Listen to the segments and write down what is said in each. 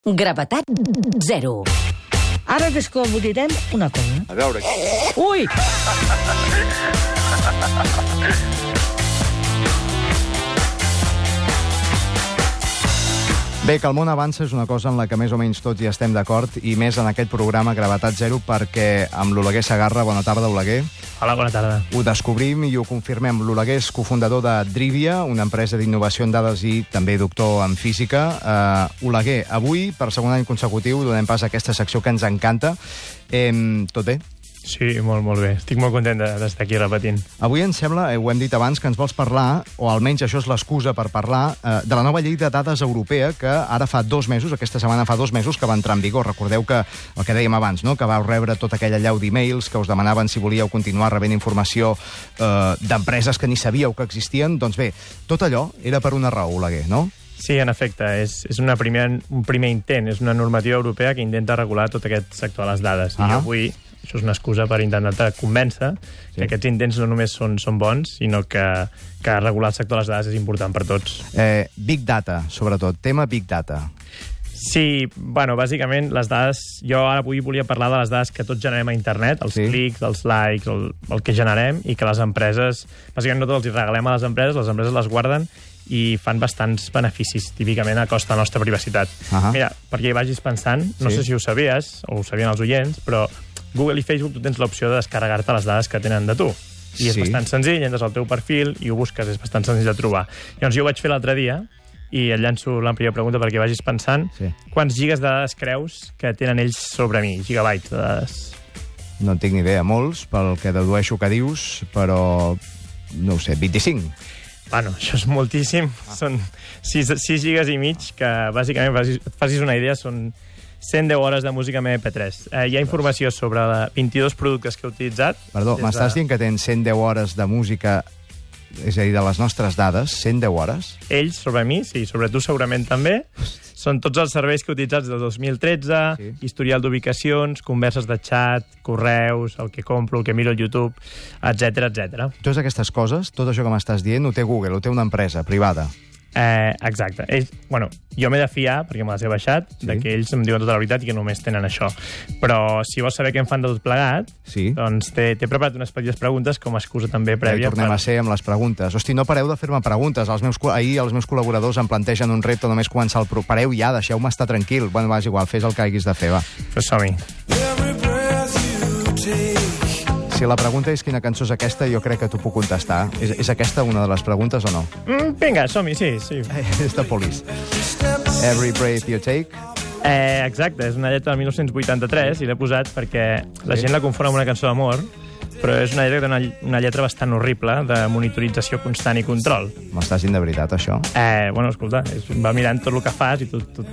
Gravetat zero. Ara descobrirem una cosa. A veure... Ui! Bé, que el món avança és una cosa en la que més o menys tots hi estem d'acord, i més en aquest programa Gravetat Zero, perquè amb l'Oleguer Segarra, bona tarda, Oleguer. Hola, bona tarda. Ho descobrim i ho confirmem. L'Oleguer és cofundador de Drivia, una empresa d'innovació en dades i també doctor en física. Oleguer, avui, per segon any consecutiu, donem pas a aquesta secció que ens encanta. Tot bé? Sí, molt bé. Estic molt content d'estar aquí repetint. Avui em sembla, ho hem dit abans, que ens vols parlar, o almenys això és l'excusa per parlar, de la nova llei de dades europea que ara fa 2 mesos, aquesta setmana fa 2 mesos, que va entrar en vigor. Recordeu que el que dèiem abans, no? Que vau rebre tota aquella allau d'e-mails que us demanaven si volíeu continuar rebent informació d'empreses que ni sabíeu que existien. Doncs bé, tot allò era per una raó, Oleguer, no? Sí, en efecte, és un primer intent, és una normativa europea que intenta regular tot aquest sector de les dades. I avui això és una excusa per intentar convèncer que aquests intents no només són bons, sinó que regular el sector de les dades és important per tots. Big Data, sobretot. Tema Big Data. Sí, bueno, bàsicament les dades... Jo ara avui volia parlar de les dades que tots generem a internet, els clics, els likes, el que generem, i que les empreses... Bàsicament nosaltres els regalem a les empreses les guarden i fan bastants beneficis, típicament a costa de la nostra privacitat. Mira, perquè hi vagis pensant, no sé si ho sabies, o ho sabien els oients, però Google i Facebook tu tens l'opció de descarregar-te les dades que tenen de tu. I és bastant senzill, entres al teu perfil i ho busques, és bastant senzill de trobar. Llavors jo ho vaig fer l'altre dia, i et llanço la primera pregunta perquè vagis pensant, quants gigas de dades creus que tenen ells sobre mi? Gigabytes de dades? No en tinc ni idea, molts, pel que dedueixo que dius, però no ho sé, 25. Bueno, això és moltíssim. Són 6 gigas i mig, que bàsicament, facis una idea, són 110 hores de música MP3. Hi ha informació sobre 22 productes que he utilitzat. Perdó, m'estàs dient que tens 110 hores de música, és a dir, de les nostres dades, 110 hores? Ells, sobre mi, sí, sobre tu segurament també. Són tots els serveis que he utilitzat des del 2013, historial d'ubicacions, converses de xat, correus, el que compro, el que miro al YouTube, etc. Totes aquestes coses, tot això que m'estàs dient, ho té Google, ho té una empresa privada. Exacte. Bueno, jo m'he de fiar, perquè me les he baixat, que ells em diuen tota la veritat i que només tenen això. Però si vols saber què en fan de tot plegat, doncs t'he preparat unes petites preguntes com a excusa també prèvia. Ja tornem a ser amb les preguntes. Hosti, no pareu de fer-me preguntes. Ahir els meus col·laboradors em plantegen un repte només començar el... Pareu ja, deixeu-me estar tranquil. Bueno, és igual, fes el que haguis de fer, va. Pues som-hi. Si la pregunta és quina cançó és aquesta, jo crec que t'ho puc contestar. És aquesta una de les preguntes o no? Vinga, som-hi, sí. És de Police. Every Breath You Take. Exacte, és una lletra del 1983 i l'he posat perquè la gent la confon amb una cançó d'amor, però és una lletra, una lletra bastant horrible de monitorització constant i control. M'estàs dient de veritat, això? Bueno, escolta, va mirant tot el que fas i tot...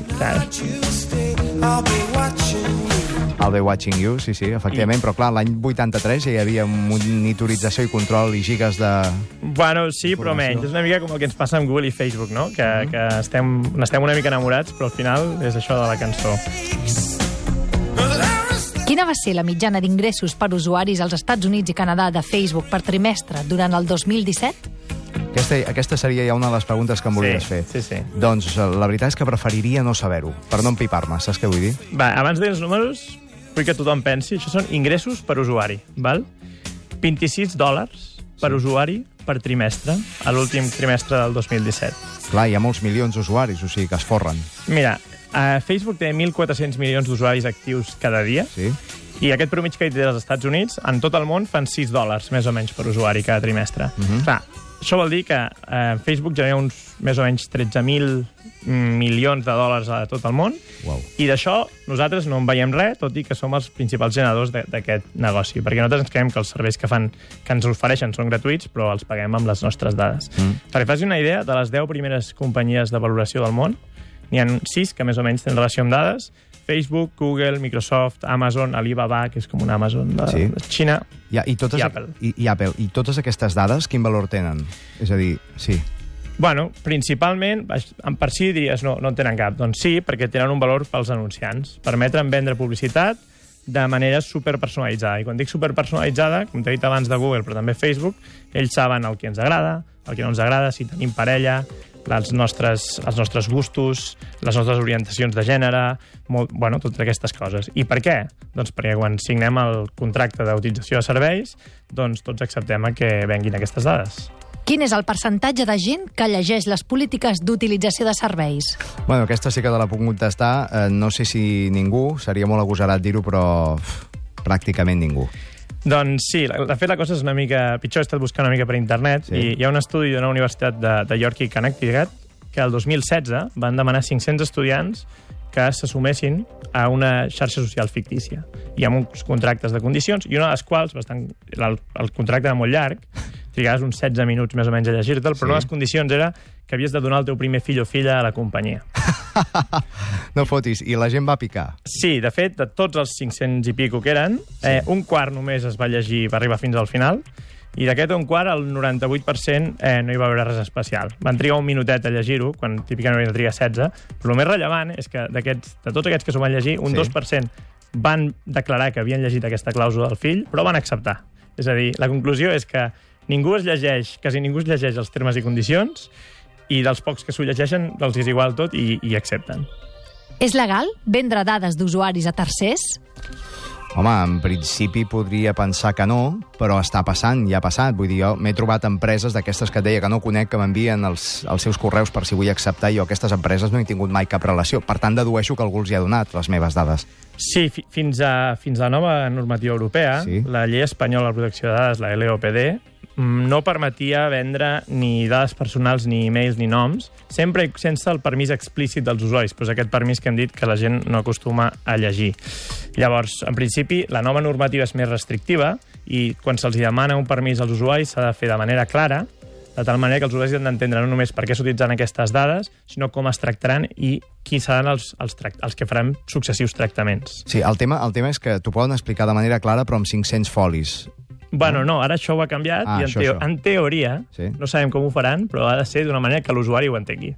I'll be watching you, sí, efectivament, però clar, l'any 83 ja hi havia monitorització i control i gigas de... Bueno, sí, però menys. És una mica com el que ens passa amb Google i Facebook, no? Que estem una mica enamorats, però al final és això de la cançó. Quina va ser la mitjana d'ingressos per usuaris als Estats Units i Canadà de Facebook per trimestre durant el 2017? Aquesta seria ja una de les preguntes que em volies fer. Sí. Doncs la veritat és que preferiria no saber-ho, per no empipar-me, saps què vull dir? Va, abans de dir els números, vull que tothom pensi, això són ingressos per usuari, val? $26 per usuari per trimestre, a l'últim trimestre del 2017. Clar, hi ha molts milions d'usuaris, o sigui que es forren. Mira, Facebook té 1.400 milions d'usuaris actius cada dia, i aquest promig que hi té als Estats Units, en tot el món fan $6, més o menys, per usuari cada trimestre. Clar, això vol dir que Facebook genera uns més o menys 13.000 milions de dòlars a tot el món, i d'això nosaltres no en veiem res, tot i que som els principals generadors d'aquest negoci, perquè nosaltres ens creiem que els serveis que ens ofereixen són gratuïts, però els paguem amb les nostres dades. Per fer una idea, de les 10 primeres companyies de valoració del món, n'hi ha 6 que més o menys tenen relació amb dades: Facebook, Google, Microsoft, Amazon, Alibaba, que és com un Amazon de Xina, i Apple. I Apple. I totes aquestes dades, quin valor tenen? És a dir, Bueno, principalment, per si diries no en tenen cap. Doncs sí, perquè tenen un valor pels anunciants. Permeten vendre publicitat de manera superpersonalitzada. I quan dic superpersonalitzada, com t'he dit abans de Google, però també Facebook, ells saben el que ens agrada, el que no ens agrada, si tenim parella, els nostres gustos, les nostres orientacions de gènere, totes aquestes coses. I per què? Doncs perquè quan signem el contracte d'utilització de serveis, doncs tots acceptem que venguin aquestes dades. Quin és el percentatge de gent que llegeix les polítiques d'utilització de serveis? Bueno, aquesta sí que te la puc contestar. No sé si ningú, seria molt agosarat dir-ho, però pràcticament ningú. Doncs sí, de fet la cosa és una mica pitjor, he estat buscant una mica per internet, i hi ha un estudi d'una universitat de York i Connecticut que el 2016 van demanar 500 estudiants que se sumessin a una xarxa social fictícia i amb uns contractes de condicions, i una de les quals, el contracte era molt llarg, trigaves uns 16 minuts més o menys a llegir-te'l, però una de les condicions era que havies de donar el teu primer fill o filla a la companyia. No fotis, i la gent va picar? Sí, de fet, de tots els 500 i pico que eren, un quart només es va llegir, va arribar fins al final, i d'aquest un quart, el 98% no hi va haver res especial. Van trigar un minutet a llegir-ho, quan típicament havien de trigar 16, però el més rellevant és que de tots aquests que s'ho van llegir, un 2% van declarar que havien llegit aquesta clàusula del fill, però van acceptar. És a dir, la conclusió és que quasi ningú es llegeix els termes i condicions, i dels pocs que s'ho llegeixen els és igual tot i accepten. És legal vendre dades d'usuaris a tercers? Home, en principi podria pensar que no, però està passant, ja ha passat. Vull dir, jo m'he trobat empreses d'aquestes que et deia que no conec, que m'envien els seus correus per si vull acceptar, i jo aquestes empreses no he tingut mai cap relació. Per tant, dedueixo que algú els hi ha donat les meves dades. Sí, fins a la nova normativa europea, la llei espanyola de protecció de dades, la LOPD, no permetia vendre ni dades personals, ni e-mails, ni noms, sempre sense el permís explícit dels usuaris, però és aquest permís que hem dit que la gent no acostuma a llegir. Llavors, en principi, la nova normativa és més restrictiva, i quan se'ls demana un permís als usuaris s'ha de fer de manera clara, de tal manera que els usuaris han d'entendre no només per què s'utilitzaran aquestes dades, sinó com es tractaran i qui seran els que faran successius tractaments. Sí, el tema és que t'ho poden explicar de manera clara, però amb 500 folis. Bueno, no, ara això ho ha canviat, i en teoria, no sabem com ho faran, però ha de ser d'una manera que l'usuari ho entengui.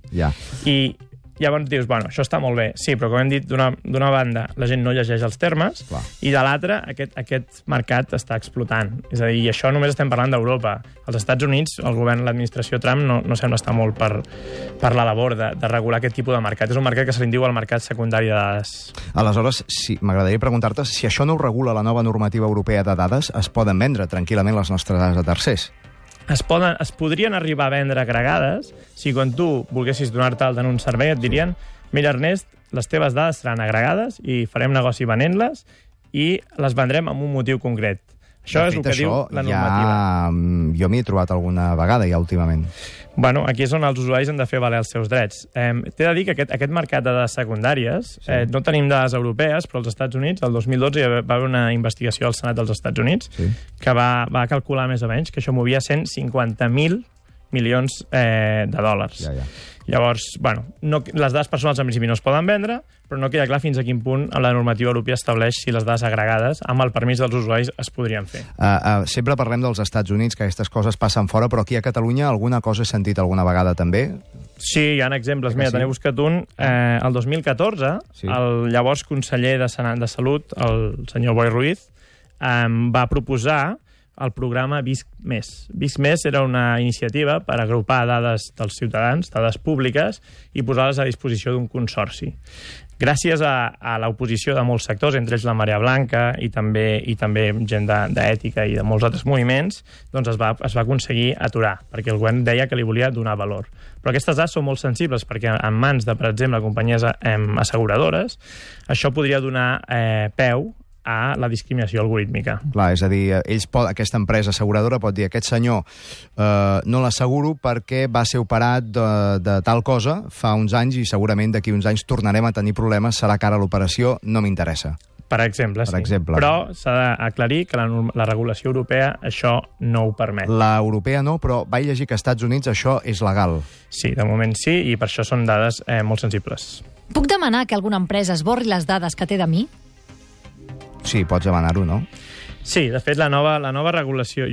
I llavors dius, bueno, això està molt bé, sí, però com hem dit, d'una banda la gent no llegeix els termes, i de l'altra aquest mercat està explotant. És a dir, i això només estem parlant d'Europa. Als Estats Units, el govern, l'administració Trump, no sembla estar molt per la labor de regular aquest tipus de mercat. És un mercat que se li diu el mercat secundari de dades. Aleshores, m'agradaria preguntar-te si això no ho regula la nova normativa europea de dades, es poden vendre tranquil·lament les nostres dades a tercers. Es podrien arribar a vendre agregades si quan tu volguessis donar-te alta en un servei et dirien: mira, Ernest, les teves dades seran agregades i farem negoci venent-les i les vendrem amb un motiu concret. Això és el que diu la normativa. Jo m'hi he trobat alguna vegada ja últimament. Bueno, aquí és on els usuaris han de fer valer els seus drets. T'he de dir que aquest mercat de dades secundàries, no tenim dades europees, però als Estats Units, el 2012, hi va haver una investigació al Senat dels Estats Units que va calcular més o menys que això movia 150.000 milions de dòlars. Llavors, les dades personals en principi no es poden vendre, però no queda clar fins a quin punt la normativa europea estableix si les dades agregades, amb el permís dels usuaris, es podrien fer. Sempre parlem dels Estats Units, que aquestes coses passen fora, però aquí a Catalunya alguna cosa he sentit alguna vegada també? Sí, hi ha exemples. Mira, t'he buscat un. El 2014, el llavors conseller de Salut, el senyor Boi Ruiz, va proposar el programa Visc+. Visc+ era una iniciativa per agrupar dades dels ciutadans, dades públiques, i posar-les a disposició d'un consorci. Gràcies a l'oposició de molts sectors, entre ells la Marea Blanca i també gent d'ètica i de molts altres moviments, doncs es va aconseguir aturar, perquè el govern deia que li volia donar valor. Però aquestes dades són molt sensibles, perquè en mans de, per exemple, companyies asseguradores, això podria donar peu a la discriminació algorítmica. Clar, és a dir, aquesta empresa asseguradora pot dir: aquest senyor no l'asseguro perquè va ser operat de tal cosa fa uns anys i segurament d'aquí uns anys tornarem a tenir problemes, serà cara a l'operació, no m'interessa. Per exemple, sí. Però s'ha d'aclarir que la regulació europea això no ho permet. L'europea no, però vaig llegir que als Estats Units això és legal. Sí, de moment sí, i per això són dades molt sensibles. Puc demanar que alguna empresa esborri les dades que té de mi? Sí, pots demanar-ho, no? Sí, de fet, la nova regulació...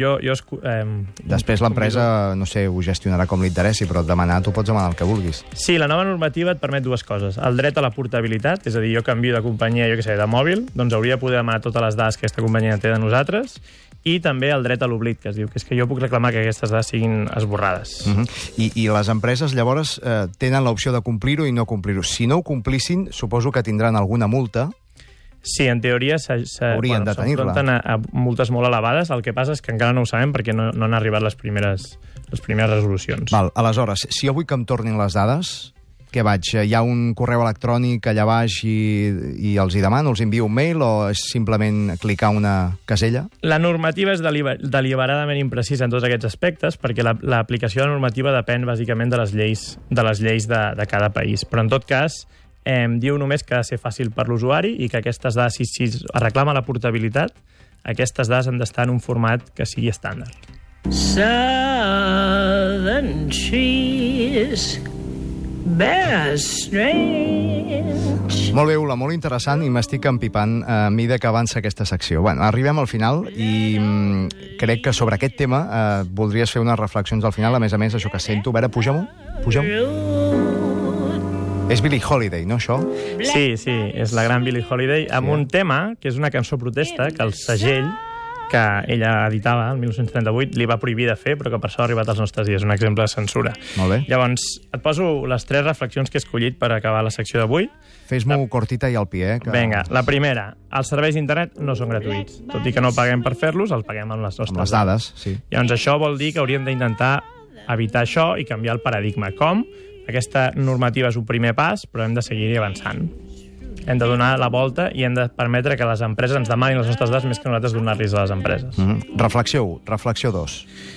Després l'empresa, no sé, ho gestionarà com li interessi, però demanar, tu pots demanar el que vulguis. Sí, la nova normativa et permet dues coses. El dret a la portabilitat, és a dir, jo canvio de companyia, de mòbil, doncs hauria de poder demanar totes les dades que aquesta companyia té de nosaltres, i també el dret a l'oblit, que es diu, que és que jo puc reclamar que aquestes dades siguin esborrades. I les empreses, llavors, tenen l'opció de complir-ho i no complir-ho. Si no ho complissin, suposo que tindran alguna multa. Sí, en teoria haurien de tenir-la. A multes molt elevades. El que passa és que encara no ho sabem perquè no han arribat les primeres resolucions. Val, aleshores, si jo vull que em tornin les dades, què vaig? Hi ha un correu electrònic allà baix i els hi demano, els envio un mail o és simplement clicar una casella? La normativa és deliberadament imprecisa en tots aquests aspectes perquè l'aplicació de la normativa depèn bàsicament de les lleis de cada país. Però en tot cas, diu només que ha de ser fàcil per l'usuari i que aquestes dades, si es reclama la portabilitat, aquestes dades han d'estar en un format que sigui estàndard. Southern trees bear strange. Molt bé, Ula, molt interessant i m'estic empipant a mida que avança aquesta secció. Bueno, arribem al final i crec que sobre aquest tema voldries fer unes reflexions al final. A més, això que sento. A veure, puja-m'ho. És Billie Holiday, no, això? Sí, és la gran Billie Holiday, amb un tema que és una cançó protesta que el segell que ella editava el 1938 li va prohibir de fer, però que per això ha arribat als nostres dies. Un exemple de censura. Molt bé. Llavors, et poso les 3 reflexions que he escollit per acabar la secció d'avui. Fes-m'ho cortita i al pie, Que... Vinga, la primera. Els serveis d'internet no són gratuïts. Tot i que no paguem per fer-los, els paguem amb les nostres dades. Sí. Llavors, això vol dir que hauríem d'intentar evitar això i canviar el paradigma. Com? Aquesta normativa és un primer pas, però hem de seguir avançant. Hem de donar la volta i hem de permetre que les empreses ens demanin les nostres dades més que nosaltres donar-los a les empreses. Reflexió 1. Reflexió 2.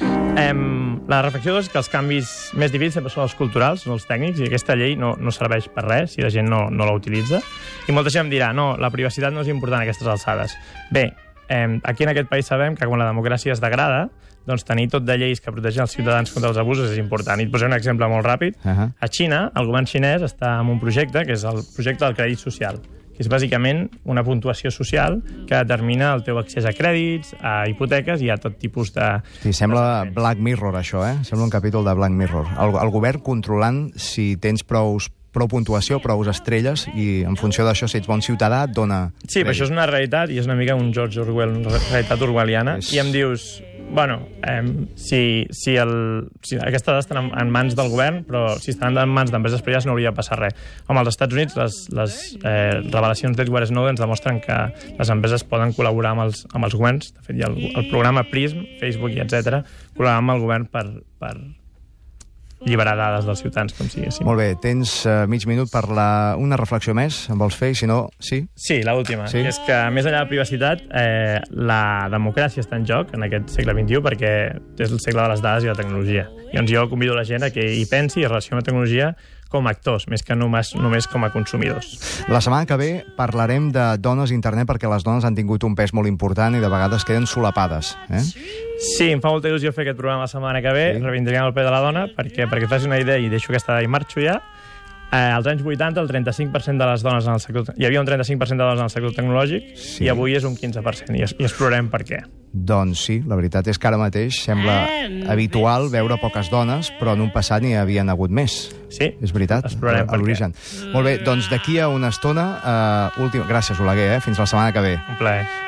La reflexió 2 és que els canvis més difícils sempre són els culturals, són els tècnics, i aquesta llei no serveix per res si la gent no la utilitza. I molta gent em dirà, no, la privacitat no és important a aquestes alçades. Bé, aquí en aquest país sabem que quan la democràcia es degrada, doncs tenir tot de lleis que protegeixen els ciutadans contra els abusos és important. I et posaré un exemple molt ràpid. A Xina, el govern xinès està en un projecte, que és el projecte del crèdit social, que és bàsicament una puntuació social que determina el teu accés a crèdits, a hipoteques i a tot tipus de... Sí, sembla Black Mirror, això, Sembla un capítol de Black Mirror. El govern controlant si tens prou puntuació, prou estrelles, i en funció d'això, si ets bon ciutadà, et dona... Sí, però això és una realitat, i és una mica un George Orwell, una realitat orwelliana, i em dius... Bueno, si aquestes dades estan en mans del govern, però si estan en mans d'empreses privades no hauria de passar res. Home, als Estats Units les revelacions d'Edward Snowden ens demostren que les empreses poden col·laborar amb els governs. De fet, hi ha el programa PRISM, Facebook i etc. col·laborar amb el govern per alliberar dades dels ciutadans, com siguéssim. Molt bé, tens mig minut per una reflexió més, em vols fer? Si no, sí? Sí, l'última. Sí? És que, més enllà de la privacitat, la democràcia està en joc en aquest segle XXI perquè és el segle de les dades i la tecnologia. I doncs jo convido la gent a que hi pensi i relacioni la tecnologia com a actors, més que només com a consumidors. La setmana que ve parlarem de dones a internet perquè les dones han tingut un pes molt important i de vegades queden solapades. Sí, em fa molta il·lusió fer aquest programa la setmana que ve, reivindicarem el paper de la dona, perquè facis una idea i deixo aquesta i marxo ja. Als anys 80, el 35% de les dones en el sector... Hi havia un 35% de dones en el sector tecnològic i avui és un 15%, i explorarem per què. Doncs sí, la veritat és que ara mateix sembla habitual veure poques dones, però en un passat n'hi havien hagut més. Sí, és veritat, explorarem a l'origen. Molt bé, doncs d'aquí a una estona... Gràcies, Oleguer, fins la setmana que ve. Un plaer.